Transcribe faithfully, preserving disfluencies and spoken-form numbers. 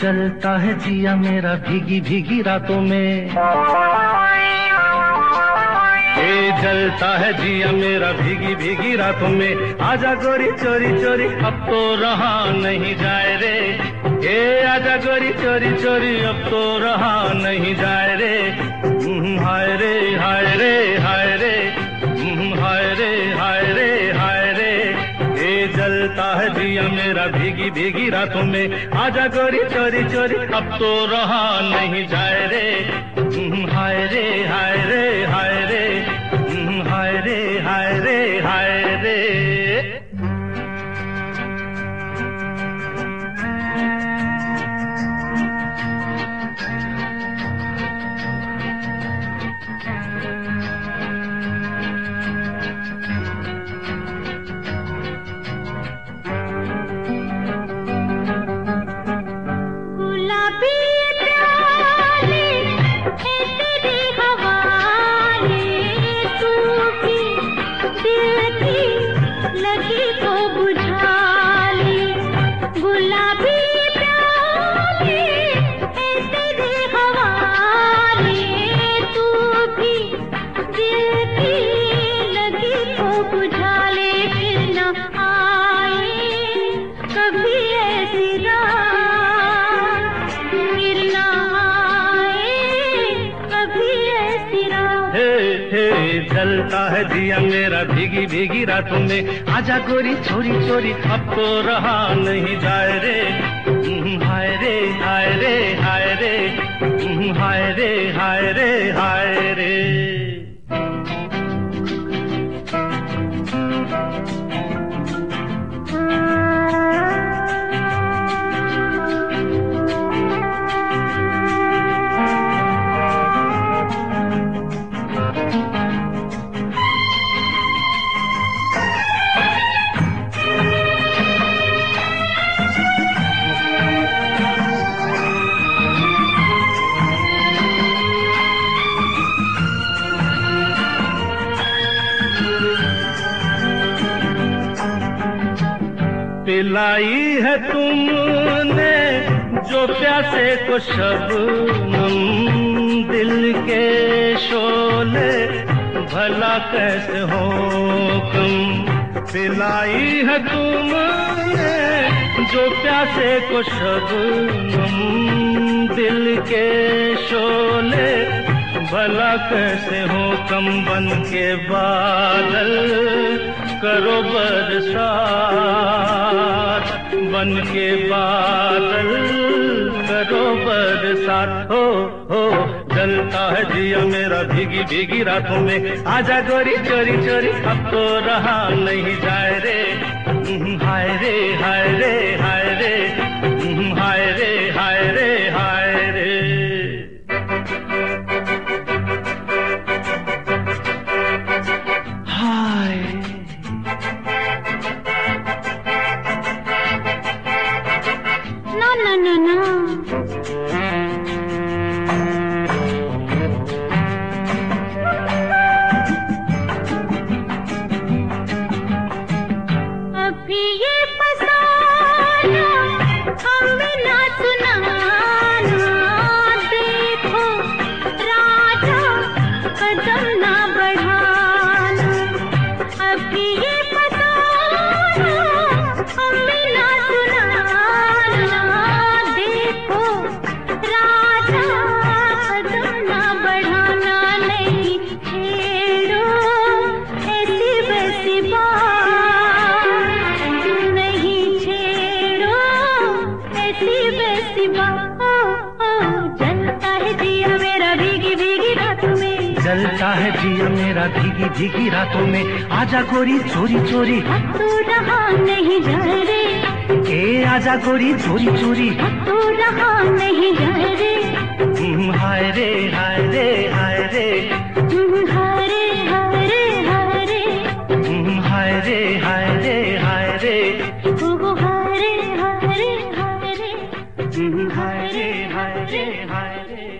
जलता है जिया मेरा भीगी भीगी रातों में, ए जलता है जिया मेरा भीगी भीगी रातों में। आजा गोरी चोरी चोरी अब तो रहा नहीं जाए रे, ए आजा गोरी चोरी चोरी अब तो रहा नहीं जाए रे। हाय रे हाय रे हाय रे, हाय रे हाय रे हाय रे, ए जलता है जिया मेरा भीगी भीगी रातों में। आजा गोरी चोरी चोरी अब तो रहा नहीं जाए रे। हाय रे हाय रे हाय रे, हाय रे हाय रे हाय रे। जलता है जिया मेरा भीगी भीगी रातों में। आजा गोरी चोरी चोरी अब तो रहा नहीं जाए रे। हाय रे हाय रे हाय रे, हाय रे हाय रे हाय रे। पिलाई है तुमने जो प्यासे को शबनम, दिल के शोले भला कैसे हो कम। पिलाई है तुमने जो प्यासे को शबनम, दिल के शोले भला कैसे हो कम। बन के बादल करो बरसात, बन के बादल करो बरसात। हो हो जलता है जिया मेरा भीगी भीगी रातों में। आजा गोरी चोरी चोरी अब तो रहा नहीं जाए रे। हाय रे हाय रे हाय रे, हाय रे हाय रे हाय रे। जलता है जिया मेरा भीगी भीगी रातों में। आजा गोरी चोरी चोरी अब तो रहा नहीं जाए रे, ए आजा गोरी चोरी चोरी अब तो रहा नहीं जाए रे। हाय रे हाय रे हाय रे, हाय रे हाय रे हाय रे, हाय रे हाय रे हाय रे, ओ हाय रे हाय रे हाय रे, हाय रे हाय रे हाय रे।